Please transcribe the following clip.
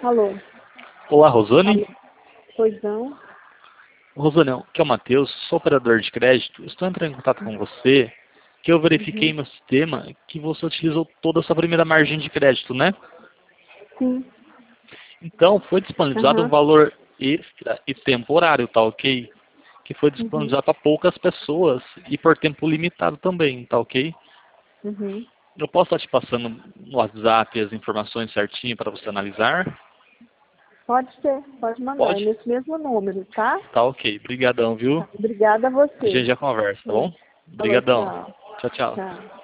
Alô? Olá, Rosane. Alô? Pois não? Rosane, aqui é o Matheus, sou operador de crédito. Estou entrando em contato com você, que eu verifiquei no sistema que você utilizou toda a sua primeira margem de crédito, né? Sim. Então, foi disponibilizado um valor extra e temporário, tá ok? Que foi disponibilizado para poucas pessoas e por tempo limitado também, tá ok? Uhum. Eu posso estar te passando no WhatsApp as informações certinho para você analisar? Pode ser, pode mandar. É Pode? nesse mesmo número, tá? Tá ok. Obrigadão, viu? Tá. Obrigada a A gente você. já conversa, tá bom? Falou, Obrigadão. tchau. Tchau, tchau. Tchau.